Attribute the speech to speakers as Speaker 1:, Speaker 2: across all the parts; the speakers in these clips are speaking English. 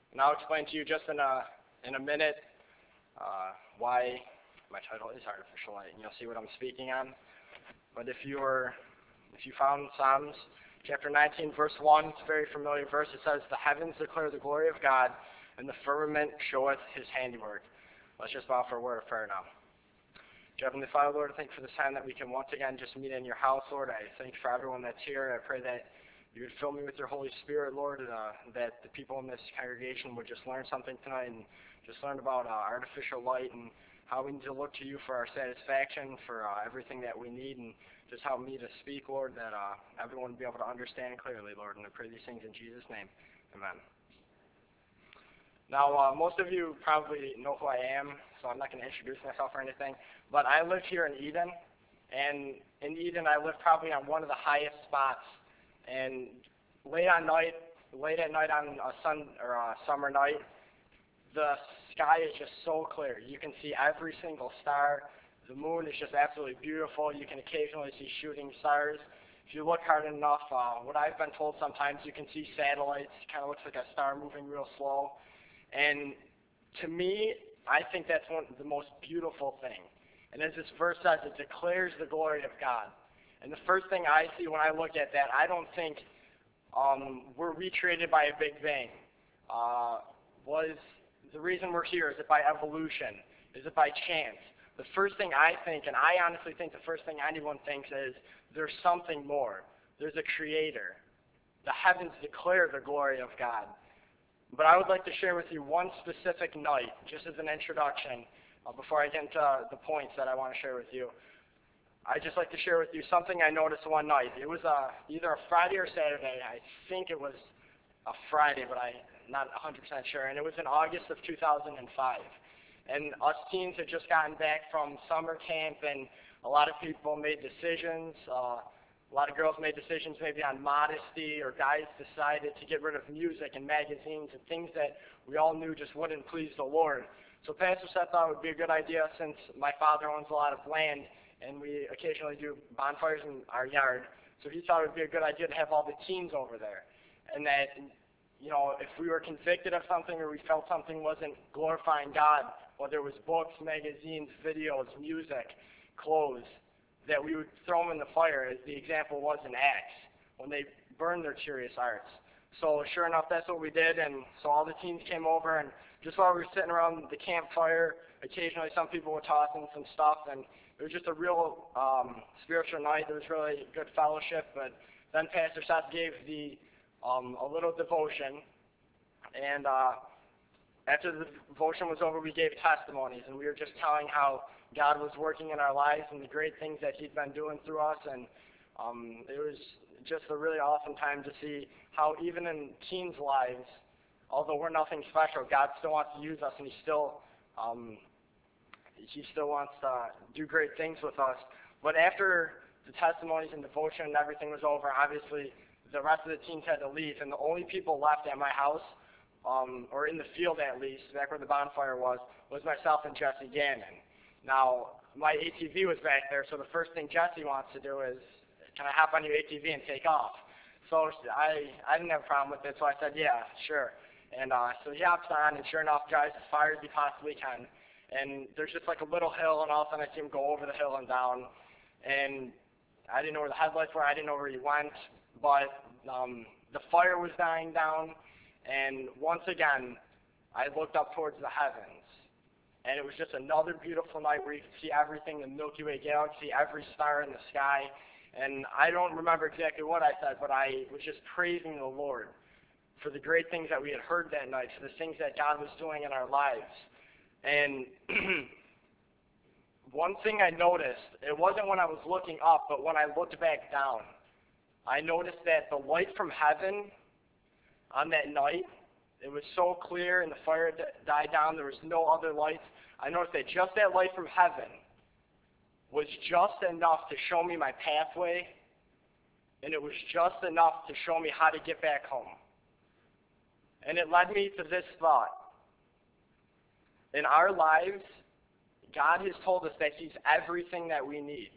Speaker 1: And I'll explain to you just in a minute why my title is Artificial Light, and you'll see what I'm speaking on. But if you found Psalms chapter 19, verse 1, it's a very familiar verse. It says, "The heavens declare the glory of God, and the firmament showeth his handiwork." Let's just bow for a word of prayer now. Dear Heavenly Father, Lord, I thank you for this time that we can once again just meet in your house, Lord. I thank you for everyone that's here. I pray that you would fill me with your Holy Spirit, Lord, that the people in this congregation would just learn something tonight and just learn about artificial light and how we need to look to you for our satisfaction, for everything that we need, and just help me to speak, Lord, that everyone will be able to understand clearly, Lord. And I pray these things in Jesus' name. Amen. Now, most of you probably know who I am, so I'm not going to introduce myself or anything, but I live here in Eden, and in Eden I live probably on one of the highest spots, and late at night on a summer night, the sky is just so clear. You can see every single star. The moon is just absolutely beautiful. You can occasionally see shooting stars. If you look hard enough, what I've been told sometimes, you can see satellites. It kind of looks like a star moving real slow. And to me, I think that's the most beautiful thing. And as this verse says, it declares the glory of God. And the first thing I see when I look at that, I don't think we're recreated by a Big Bang. Was the reason we're here, is it by evolution? Is it by chance? The first thing I think, and I honestly think the first thing anyone thinks, is there's something more. There's a creator. The heavens declare the glory of God. But I would like to share with you one specific night, just as an introduction, before I get into the points that I want to share with you. I'd just like to share with you something I noticed one night. It was either a Friday or Saturday. I think it was a Friday, but I'm not 100% sure. And it was in August of 2005. And us teens had just gotten back from summer camp, and a lot of people made decisions. A lot of girls made decisions maybe on modesty, or guys decided to get rid of music and magazines and things that we all knew just wouldn't please the Lord. So Pastor Seth thought it would be a good idea, since my father owns a lot of land and we occasionally do bonfires in our yard. So he thought it would be a good idea to have all the teens over there. And that, if we were convicted of something or we felt something wasn't glorifying God, whether it was books, magazines, videos, music, clothes, that we would throw them in the fire, as the example was in Acts, when they burned their curious arts. So sure enough, that's what we did, and so all the teens came over, and just while we were sitting around the campfire, occasionally some people would toss in some stuff, and it was just a real spiritual night. There was really good fellowship, but then Pastor Seth gave a little devotion, and after the devotion was over, we gave testimonies, and we were just telling how God was working in our lives and the great things that He'd been doing through us, and it was just a really awesome time to see how even in teens' lives, although we're nothing special, God still wants to use us, and He still wants to do great things with us. But after the testimonies and devotion and everything was over, obviously the rest of the teens had to leave, and the only people left at my house, or in the field at least, back where the bonfire was myself and Jesse Gannon. Now, my ATV was back there, so the first thing Jesse wants to do is, can I hop on your ATV and take off? So I didn't have a problem with it, so I said, yeah, sure. And so he hops on, and sure enough, drives as far as he possibly can. And there's just like a little hill, and all of a sudden I see him go over the hill and down. And I didn't know where the headlights were, I didn't know where he went, but the fire was dying down. And once again, I looked up towards the heavens. And it was just another beautiful night where you could see everything, the Milky Way galaxy, every star in the sky. And I don't remember exactly what I said, but I was just praising the Lord for the great things that we had heard that night, for the things that God was doing in our lives. And one thing I noticed, it wasn't when I was looking up, but when I looked back down, I noticed that the light from heaven on that night, it was so clear, and the fire died down, there was no other lights. I noticed that just that light from heaven was just enough to show me my pathway, and it was just enough to show me how to get back home. And it led me to this thought. In our lives, God has told us that He's everything that we need.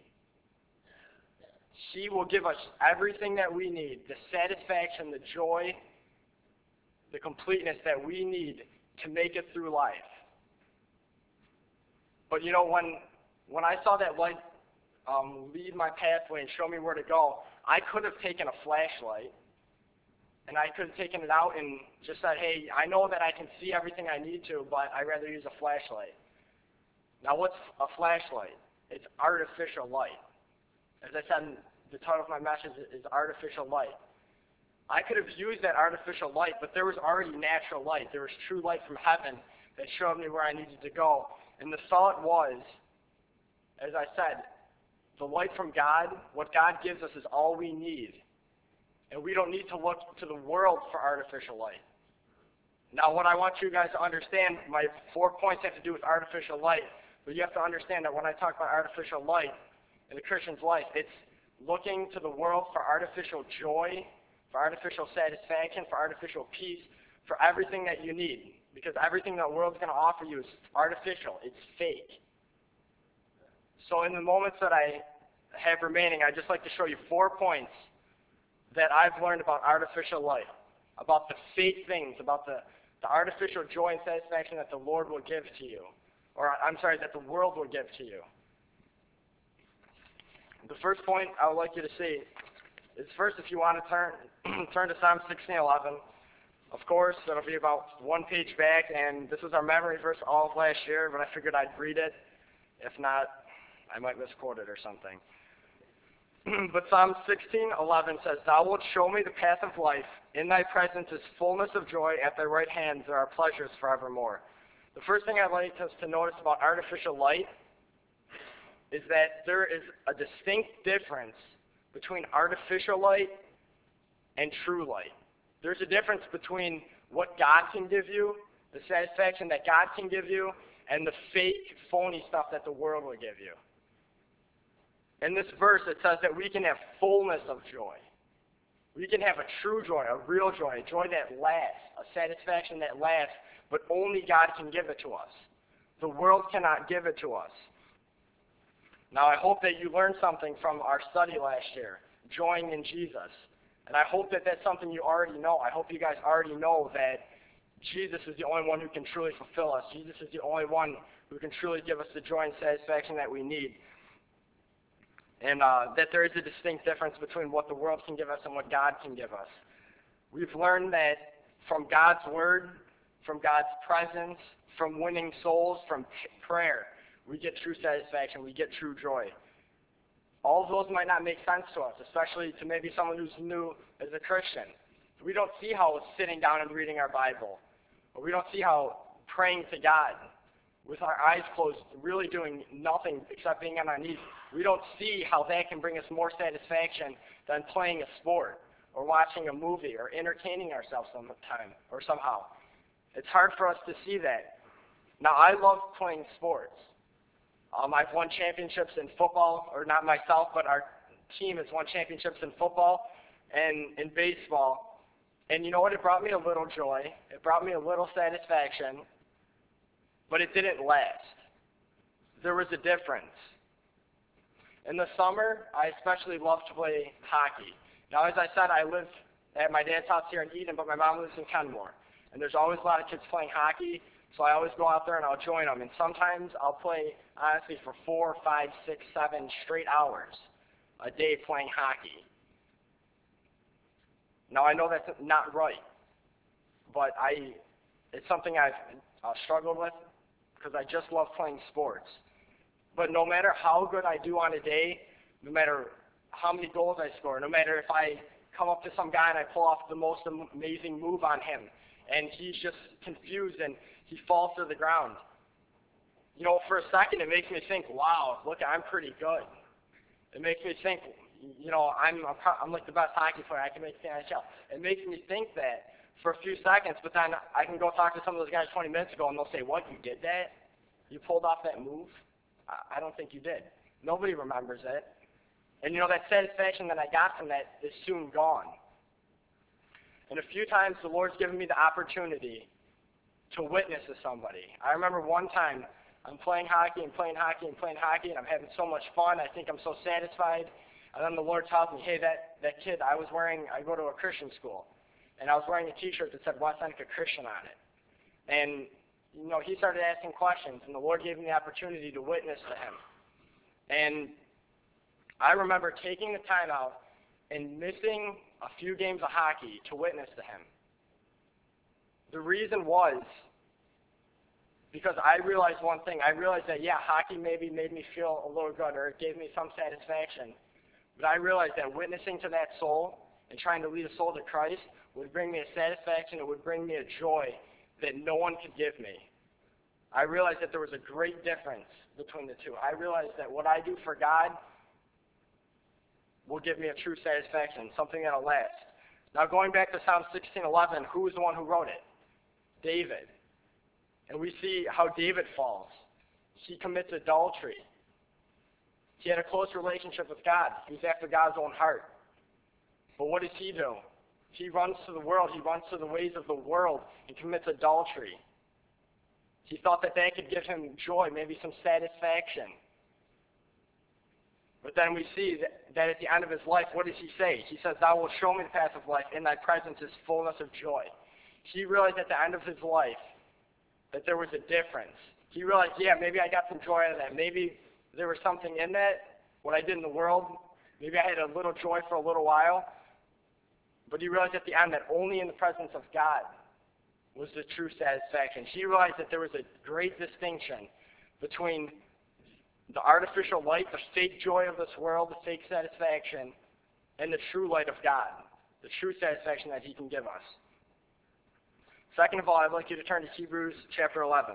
Speaker 1: He will give us everything that we need, the satisfaction, the joy, the completeness that we need to make it through life. But when I saw that light lead my pathway and show me where to go, I could have taken a flashlight, and I could have taken it out and just said, hey, I know that I can see everything I need to, but I'd rather use a flashlight. Now, what's a flashlight? It's artificial light. As I said, the title of my message is Artificial Light. I could have used that artificial light, but there was already natural light. There was true light from heaven that showed me where I needed to go. And the thought was, as I said, the light from God, what God gives us is all we need. And we don't need to look to the world for artificial light. Now, what I want you guys to understand, my 4 points have to do with artificial light, but you have to understand that when I talk about artificial light in the Christian's life, it's looking to the world for artificial joy, for artificial satisfaction, for artificial peace, for everything that you need. Because everything that the world's going to offer you is artificial. It's fake. So in the moments that I have remaining, I'd just like to show you 4 points that I've learned about artificial light, about the fake things, about the artificial joy and satisfaction that the Lord will give to you. Or, I'm sorry, that the world will give to you. The first point I would like you to see is first, if you want to turn to Psalm 16:11. Of course, that'll be about 1 page back, and this was our memory verse all of last year, but I figured I'd read it. If not, I might misquote it or something. But Psalm 16:11 says, Thou wilt show me the path of life. In thy presence is fullness of joy. At thy right hand there are pleasures forevermore. The first thing I'd like us to notice about artificial light is that there is a distinct difference between artificial light and true light. There's a difference between what God can give you, the satisfaction that God can give you, and the fake, phony stuff that the world will give you. In this verse, it says that we can have fullness of joy. We can have a true joy, a real joy, a joy that lasts, a satisfaction that lasts, but only God can give it to us. The world cannot give it to us. Now, I hope that you learned something from our study last year, joying in Jesus. And I hope that that's something you already know. I hope you guys already know that Jesus is the only one who can truly fulfill us. Jesus is the only one who can truly give us the joy and satisfaction that we need. And that there is a distinct difference between what the world can give us and what God can give us. We've learned that from God's Word, from God's presence, from winning souls, from prayer, we get true satisfaction, we get true joy. All of those might not make sense to us, especially to maybe someone who's new as a Christian. We don't see how sitting down and reading our Bible, or we don't see how praying to God with our eyes closed, really doing nothing except being on our knees, we don't see how that can bring us more satisfaction than playing a sport, or watching a movie, or entertaining ourselves somehow. It's hard for us to see that. Now, I love playing sports. I've won championships in football, or not myself, but our team has won championships in football and in baseball. And you know what? It brought me a little joy. It brought me a little satisfaction, but it didn't last. There was a difference. In the summer, I especially love to play hockey. Now, as I said, I live at my dad's house here in Eden, but my mom lives in Kenmore. And there's always a lot of kids playing hockey, so I always go out there and I'll join them. And sometimes I'll play, honestly, for 4, 5, 6, 7 straight hours a day playing hockey. Now, I know that's not right, but it's something I've struggled with because I just love playing sports. But no matter how good I do on a day, no matter how many goals I score, no matter if I come up to some guy and I pull off the most amazing move on him, and he's just confused and he falls to the ground. You know, for a second it makes me think, wow, look, I'm pretty good. It makes me think, you know, I'm like the best hockey player. I can make the NHL. It makes me think that for a few seconds, but then I can go talk to some of those guys 20 minutes ago and they'll say, what, you did that? You pulled off that move? I don't think you did. Nobody remembers it. And you know, that satisfaction that I got from that is soon gone. And a few times the Lord's given me the opportunity to witness to somebody. I remember one time I'm playing hockey and playing hockey and playing hockey, and I'm having so much fun. I think I'm so satisfied. And then the Lord tells me, hey, that kid I go to a Christian school. and I was wearing a t-shirt that said West Seneca Christian on it. And, he started asking questions, and the Lord gave me the opportunity to witness to him. And I remember taking the time out and missing a few games of hockey to witness to him. The reason was because I realized one thing. I realized that, hockey maybe made me feel a little good, or it gave me some satisfaction. But I realized that witnessing to that soul and trying to lead a soul to Christ would bring me a satisfaction. It would bring me a joy that no one could give me. I realized that there was a great difference between the two. I realized that what I do for God will give me a true satisfaction, something that'll last. Now going back to Psalm 16:11, who was the one who wrote it? David. And we see how David falls. He commits adultery. He had a close relationship with God. He was after God's own heart. But what does he do? He runs to the world. He runs to the ways of the world and commits adultery. He thought that could give him joy, maybe some satisfaction. But then we see that at the end of his life, what does he say? He says, "Thou wilt show me the path of life. In thy presence is fullness of joy." He realized at the end of his life that there was a difference. He realized, maybe I got some joy out of that. Maybe there was something in that, what I did in the world. Maybe I had a little joy for a little while. But he realized at the end that only in the presence of God was the true satisfaction. He realized that there was a great distinction between the artificial light, the fake joy of this world, the fake satisfaction, and the true light of God, the true satisfaction that he can give us. Second of all, I'd like you to turn to Hebrews chapter 11.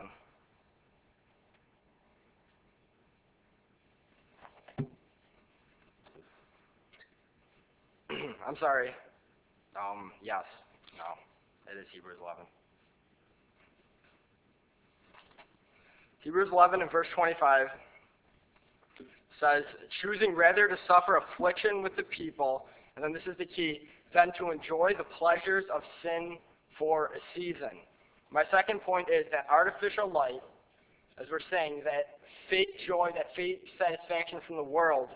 Speaker 1: I'm sorry. Yes. No. It is Hebrews 11. Hebrews 11 and verse 25 says, "Choosing rather to suffer affliction with the people," and then this is the key, "than to enjoy the pleasures of sin for a season." My second point is that artificial light, as we're saying, that fake joy, that fake satisfaction from the world,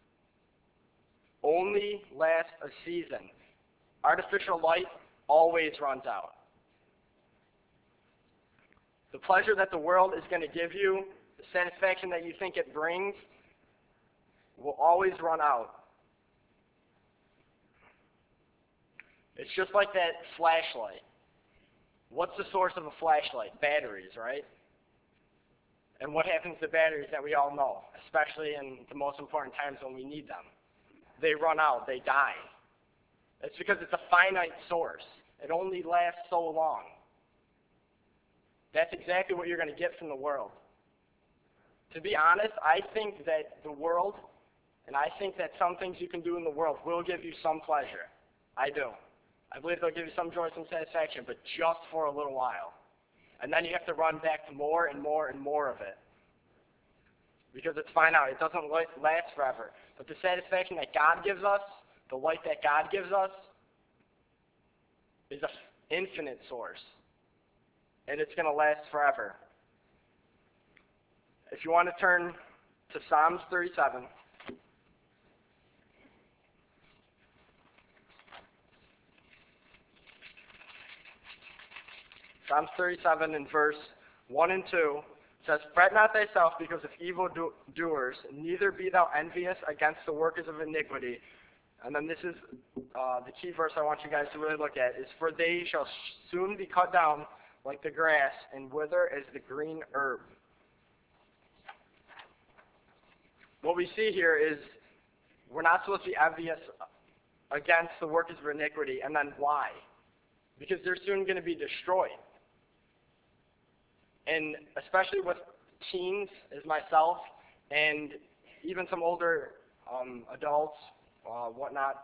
Speaker 1: only lasts a season. Artificial light always runs out. The pleasure that the world is going to give you, the satisfaction that you think it brings, will always run out. It's just like that flashlight. What's the source of a flashlight? Batteries, right? And what happens to batteries that we all know, especially in the most important times when we need them? They run out, they die. It's because it's a finite source. It only lasts so long. That's exactly what you're going to get from the world. To be honest, I think that the world, and I think that some things you can do in the world will give you some pleasure. I do. I believe they'll give you some joy, some satisfaction, but just for a little while. And then you have to run back to more and more and more of it. Because it's finite. It doesn't last forever. But the satisfaction that God gives us, the light that God gives us, is an infinite source. And it's going to last forever. If you want to turn to Psalms 37. Psalms 37 in verse 1 and 2 says, "Fret not thyself because of evil doers, neither be thou envious against the workers of iniquity." And then this is the key verse I want you guys to really look at, is, "For they shall soon be cut down like the grass, and wither as the green herb." What we see here is we're not supposed to be envious against the workers of iniquity. And then why? Because they're soon going to be destroyed. And especially with teens, as myself, and even some older adults, whatnot,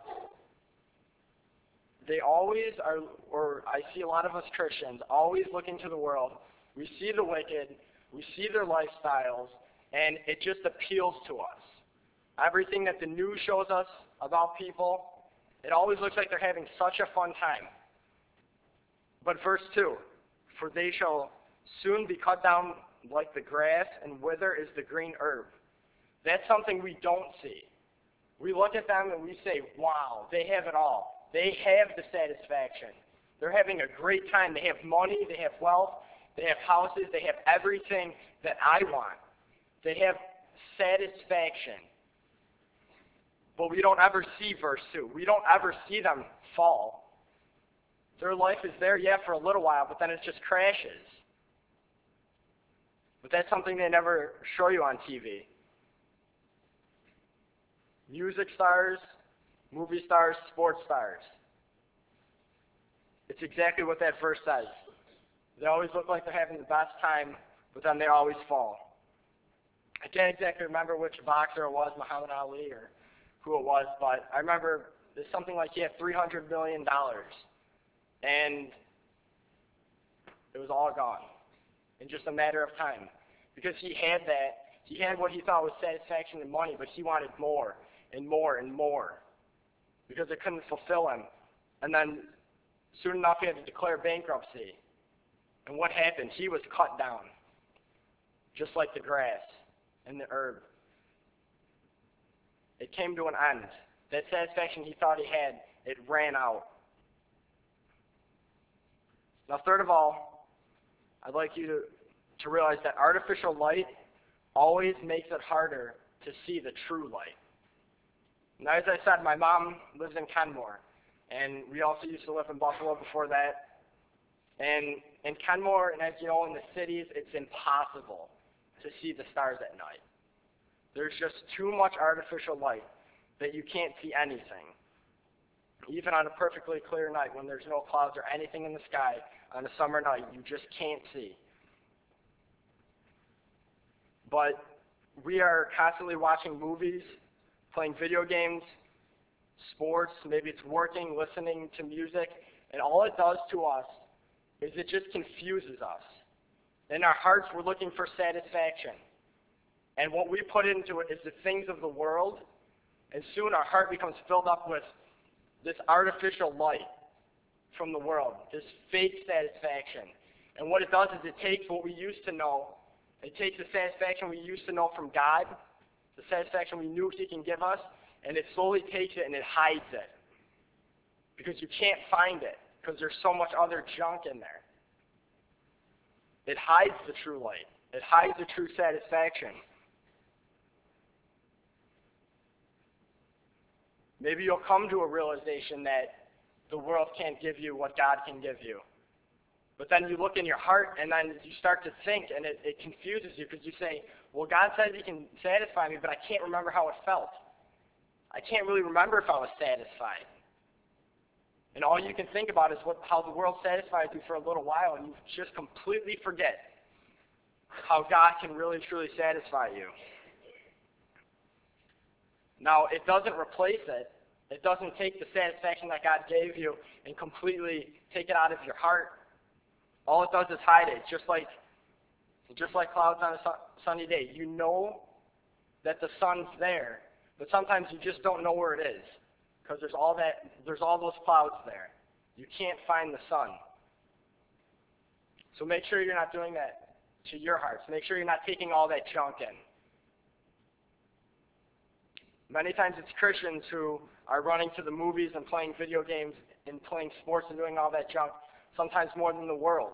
Speaker 1: they always are, or I see a lot of us Christians, always looking to the world. We see the wicked, we see their lifestyles, and it just appeals to us. Everything that the news shows us about people, it always looks like they're having such a fun time. But verse 2, "For they shall soon be cut down like the grass, and wither as the green herb." That's something we don't see. We look at them and we say, wow, they have it all. They have the satisfaction. They're having a great time. They have money, they have wealth, they have houses, they have everything that I want. They have satisfaction. But we don't ever see verse 2. We don't ever see them fall. Their life is there, yeah, for a little while, but then it just crashes. But that's something they never show you on TV. Music stars, movie stars, sports stars. It's exactly what that verse says. They always look like they're having the best time, but then they always fall. I can't exactly remember which boxer it was, Muhammad Ali or who it was, but I remember there's something like he had $300 million, and it was all gone in just a matter of time. Because he had what he thought was satisfaction and money, but he wanted more and more and more because it couldn't fulfill him. And then soon enough he had to declare bankruptcy. And what happened? He was cut down, just like the grass and the herb. It came to an end. That satisfaction he thought he had, it ran out. Now, third of all, I'd like you to realize that artificial light always makes it harder to see the true light. Now, as I said, my mom lives in Kenmore, and we also used to live in Buffalo before that. And in Kenmore, and as you know, in the cities, it's impossible to see the stars at night. There's just too much artificial light that you can't see anything. Even on a perfectly clear night when there's no clouds or anything in the sky, on a summer night, you just can't see. But we are constantly watching movies, playing video games, sports, maybe it's working, listening to music, and all it does to us is it just confuses us. In our hearts, we're looking for satisfaction. And what we put into it is the things of the world, and soon our heart becomes filled up with this artificial light from the world, this fake satisfaction. And what it does is it takes what we used to know, it takes the satisfaction we used to know from God, the satisfaction we knew He can give us, and it slowly takes it and it hides it. Because you can't find it, because there's so much other junk in there. It hides the true light. It hides the true satisfaction. Maybe you'll come to a realization that the world can't give you what God can give you. But then you look in your heart and then you start to think and it confuses you because you say, well, God says He can satisfy me, but I can't remember how it felt. I can't really remember if I was satisfied. And all you can think about is how the world satisfies you for a little while, and you just completely forget how God can really truly satisfy you. Now, it doesn't replace it. It doesn't take the satisfaction that God gave you and completely take it out of your heart. All it does is hide it, just like clouds on a sunny day. You know that the sun's there, but sometimes you just don't know where it is because there's all those clouds there. You can't find the sun. So make sure you're not doing that to your hearts. Make sure you're not taking all that junk in. Many times it's Christians who are running to the movies and playing video games and playing sports and doing all that junk, sometimes more than the world.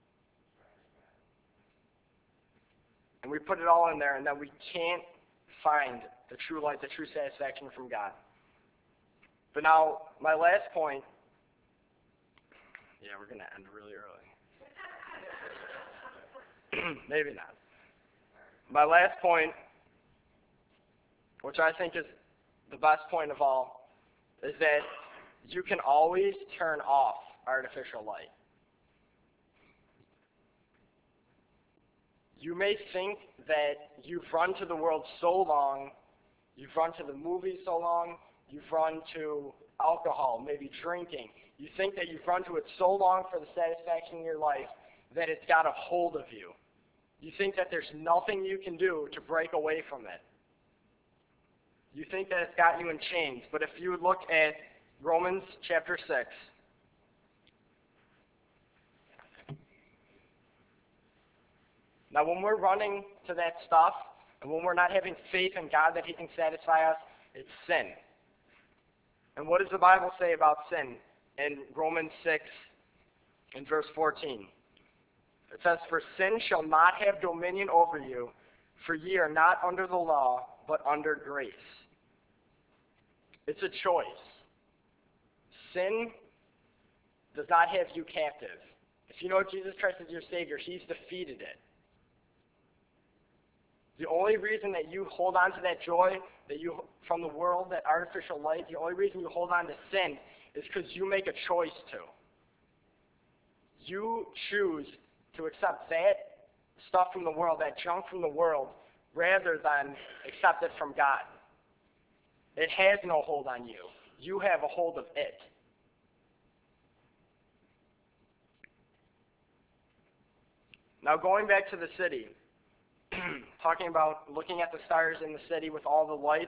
Speaker 1: And we put it all in there, and then we can't find the true light, the true satisfaction from God. But now, my last point, yeah, we're going to end really early. Maybe not. My last point, which I think is the best point of all, is that you can always turn off artificial light. You may think that you've run to the world so long, you've run to the movies so long, you've run to alcohol, maybe drinking. You think that you've run to it so long for the satisfaction in your life that it's got a hold of you. You think that there's nothing you can do to break away from it. You think that it's got you in chains. But if you look at Romans chapter 6, now when we're running to that stuff, and when we're not having faith in God that He can satisfy us, it's sin. And what does the Bible say about sin? In Romans 6, in verse 14. It says, "For sin shall not have dominion over you, for ye are not under the law, but under grace." It's a choice. Sin does not have you captive. If you know Jesus Christ as your Savior, He's defeated it. The only reason that you hold on to that joy that you from the world, that artificial light, the only reason you hold on to sin is because you make a choice to. You choose to accept that stuff from the world, that junk from the world, rather than accept it from God. It has no hold on you. You have a hold of it. Now going back to the city, talking about looking at the stars in the city with all the lights,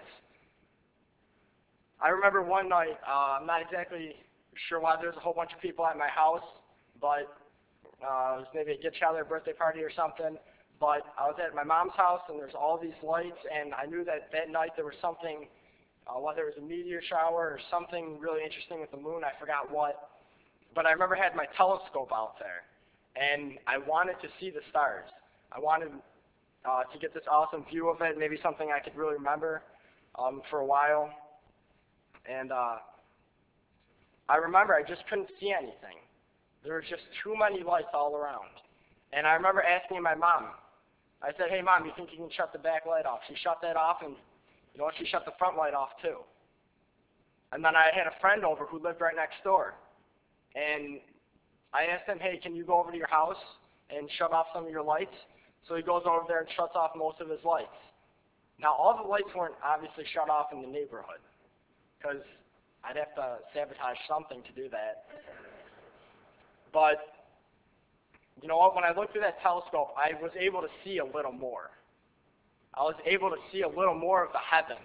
Speaker 1: I remember one night, I'm not exactly sure why there was a whole bunch of people at my house, but it was maybe a get-together birthday party or something, but I was at my mom's house and there's all these lights, and I knew that that night there was something, whether it was a meteor shower or something really interesting with the moon, I forgot what, but I remember I had my telescope out there, and I wanted to see the stars. I wanted to get this awesome view of it, maybe something I could really remember for a while. And I remember I just couldn't see anything. There was just too many lights all around. And I remember asking my mom, I said, "Hey Mom, you think you can shut the back light off?" She shut that off, and you know what, she shut the front light off too. And then I had a friend over who lived right next door. And I asked him, "Hey, can you go over to your house and shut off some of your lights?" So he goes over there and shuts off most of his lights. Now, all the lights weren't obviously shut off in the neighborhood, because I'd have to sabotage something to do that. But, you know what, when I looked through that telescope, I was able to see a little more. I was able to see a little more of the heavens.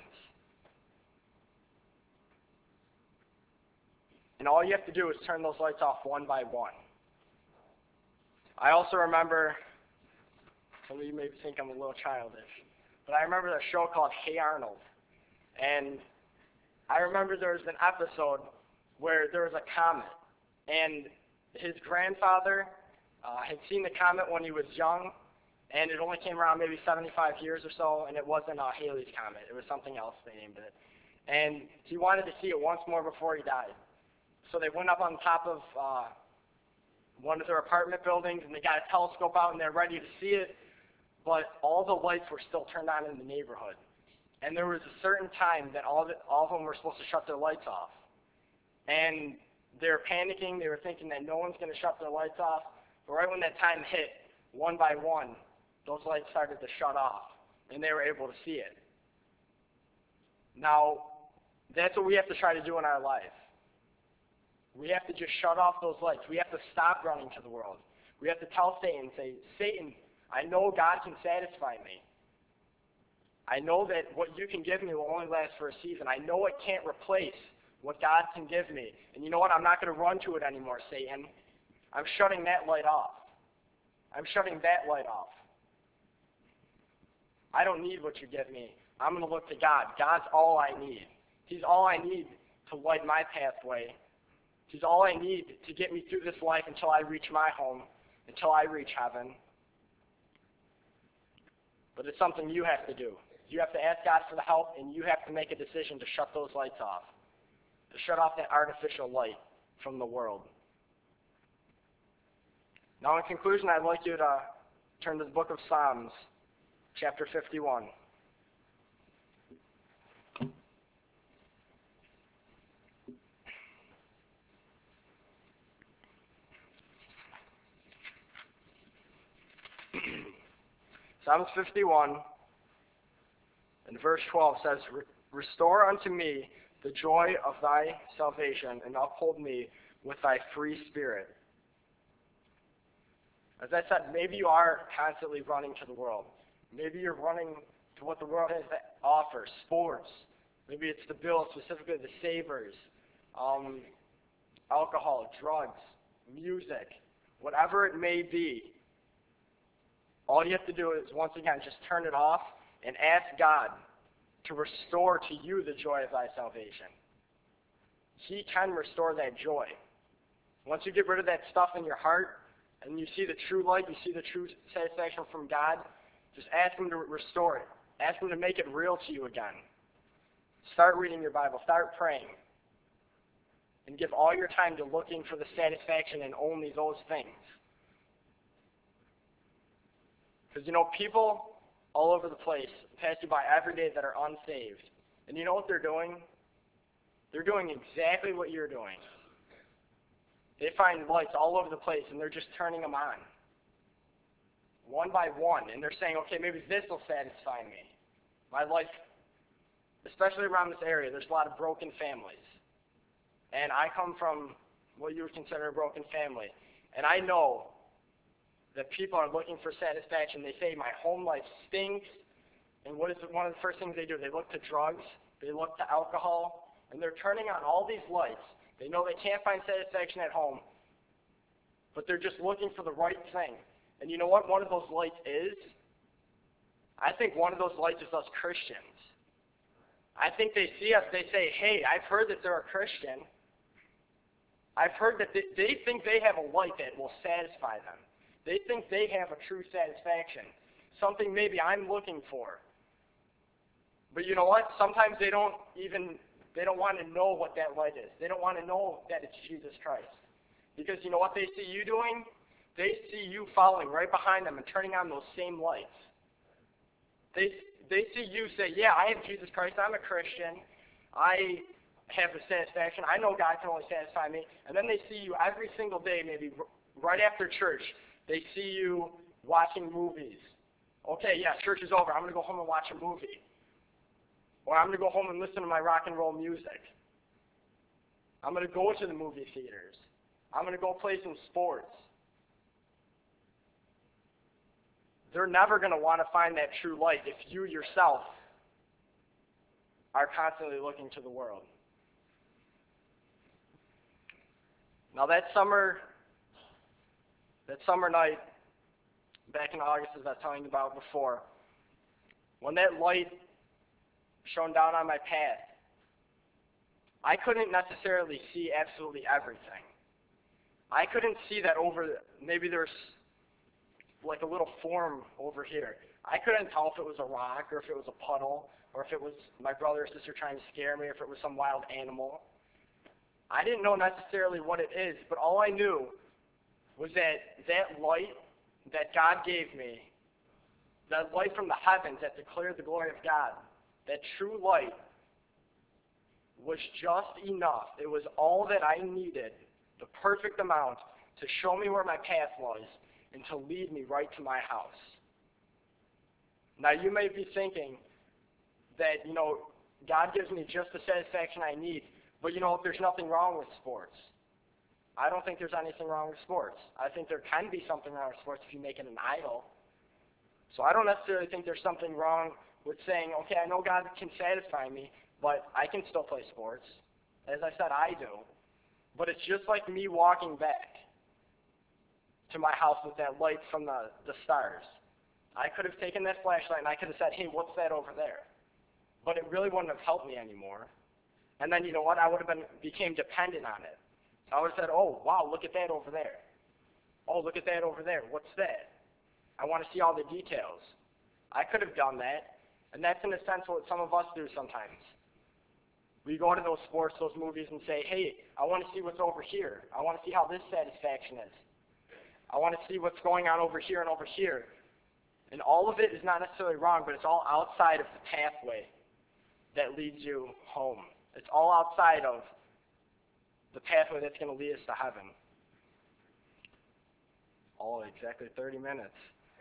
Speaker 1: And all you have to do is turn those lights off one by one. I also remember, some of you may think I'm a little childish, but I remember a show called Hey Arnold. And I remember there was an episode where there was a comet, and his grandfather had seen the comet when he was young, and it only came around maybe 75 years or so, and it wasn't Halley's Comet. It was something else, they named it. And he wanted to see it once more before he died. So they went up on top of one of their apartment buildings, and they got a telescope out, and they're ready to see it, but all the lights were still turned on in the neighborhood. And there was a certain time that all of them were supposed to shut their lights off. And they were panicking. They were thinking that no one's going to shut their lights off. But right when that time hit, one by one, those lights started to shut off, and they were able to see it. Now, that's what we have to try to do in our life. We have to just shut off those lights. We have to stop running to the world. We have to tell Satan, say, "Satan, I know God can satisfy me. I know that what you can give me will only last for a season. I know it can't replace what God can give me. And you know what? I'm not going to run to it anymore, Satan. I'm shutting that light off. I'm shutting that light off. I don't need what you give me. I'm going to look to God. God's all I need. He's all I need to light my pathway. He's all I need to get me through this life until I reach my home, until I reach heaven." But it's something you have to do. You have to ask God for the help, and you have to make a decision to shut those lights off, to shut off that artificial light from the world. Now, in conclusion, I'd like you to turn to the book of Psalms, chapter 51. Psalms 51, and verse 12 says, "Restore unto me the joy of thy salvation, and uphold me with thy free spirit." As I said, maybe you are constantly running to the world. Maybe you're running to what the world has to offer, sports. Maybe it's the bill, specifically the savers, alcohol, drugs, music, whatever it may be. All you have to do is, once again, just turn it off and ask God to restore to you the joy of thy salvation. He can restore that joy. Once you get rid of that stuff in your heart, and you see the true light, you see the true satisfaction from God, just ask Him to restore it. Ask Him to make it real to you again. Start reading your Bible. Start praying. And give all your time to looking for the satisfaction in only those things. Because, people all over the place pass you by every day that are unsaved. And you know what they're doing? They're doing exactly what you're doing. They find lights all over the place, and they're just turning them on. One by one. And they're saying, okay, maybe this will satisfy me. My life, especially around this area, there's a lot of broken families. And I come from what you would consider a broken family. And I know that people are looking for satisfaction. They say, my home life stinks. And what is one of the first things they do? They look to drugs. They look to alcohol. And they're turning on all these lights. They know they can't find satisfaction at home. But they're just looking for the right thing. And you know what one of those lights is? I think one of those lights is us Christians. I think they see us, they say, hey, I've heard that they're a Christian. I've heard that they think they have a light that will satisfy them. They think they have a true satisfaction. Something maybe I'm looking for. But you know what? Sometimes they don't want to know what that light is. They don't want to know that it's Jesus Christ. Because you know what they see you doing? They see you following right behind them and turning on those same lights. They see you say, yeah, I have Jesus Christ, I'm a Christian, I have the satisfaction, I know God can only satisfy me, and then they see you every single day, maybe right after church, they see you watching movies. Okay, yeah, church is over, I'm going to go home and watch a movie. Or I'm going to go home and listen to my rock and roll music. I'm going to go to the movie theaters. I'm going to go play some sports. They're never going to want to find that true light if you yourself are constantly looking to the world. Now that summer night, back in August, as I was telling you about before, when that light shone down on my path, I couldn't necessarily see absolutely everything. I couldn't see that maybe there's like a little form over here. I couldn't tell if it was a rock or if it was a puddle or if it was my brother or sister trying to scare me or if it was some wild animal. I didn't know necessarily what it is, but all I knew was that light that God gave me, that light from the heavens that declared the glory of God, that true light was just enough. It was all that I needed, the perfect amount, to show me where my path was and to lead me right to my house. Now you may be thinking that, God gives me just the satisfaction I need, but there's nothing wrong with sports. I don't think there's anything wrong with sports. I think there can be something wrong with sports if you make it an idol. So I don't necessarily think there's something wrong with saying, okay, I know God can satisfy me, but I can still play sports. As I said, I do. But it's just like me walking back to my house with that light from the stars. I could have taken that flashlight and I could have said, hey, what's that over there? But it really wouldn't have helped me anymore. And then, you know what? I would have became dependent on it. So I would have said, oh, wow, look at that over there. Oh, look at that over there. What's that? I want to see all the details. I could have done that. And that's in a sense what some of us do sometimes. We go to those sports, those movies, and say, hey, I want to see what's over here. I want to see how this satisfaction is. I want to see what's going on over here and over here. And all of it is not necessarily wrong, but it's all outside of the pathway that leads you home. It's all outside of the pathway that's going to lead us to heaven. All exactly 30 minutes.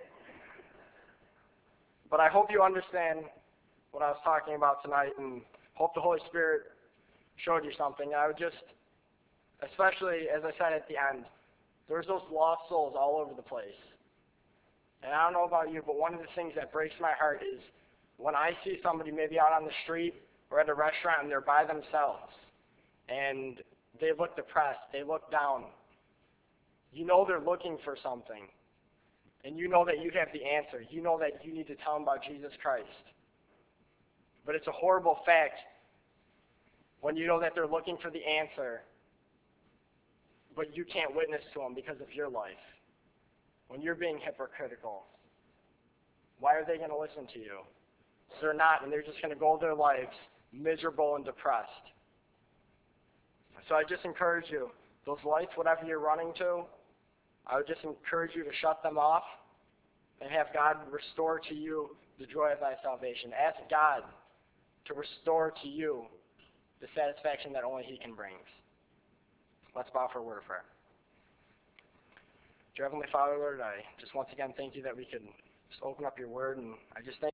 Speaker 1: But I hope you understand what I was talking about tonight, and hope the Holy Spirit showed you something. I would just, especially as I said at the end, there's those lost souls all over the place. And I don't know about you, but one of the things that breaks my heart is when I see somebody maybe out on the street or at a restaurant and they're by themselves and they look depressed, they look down. You know they're looking for something. And you know that you have the answer. You know that you need to tell them about Jesus Christ. But it's a horrible fact when you know that they're looking for the answer but you can't witness to them because of your life. When you're being hypocritical, why are they going to listen to you? They're not, and they're just going to go their lives miserable and depressed. So I just encourage you, those lights, whatever you're running to, I would just encourage you to shut them off and have God restore to you the joy of thy salvation. Ask God to restore to you the satisfaction that only He can bring. Let's bow for a word of prayer. Dear Heavenly Father, Lord, I just once again thank you that we could just open up your word, and I just thank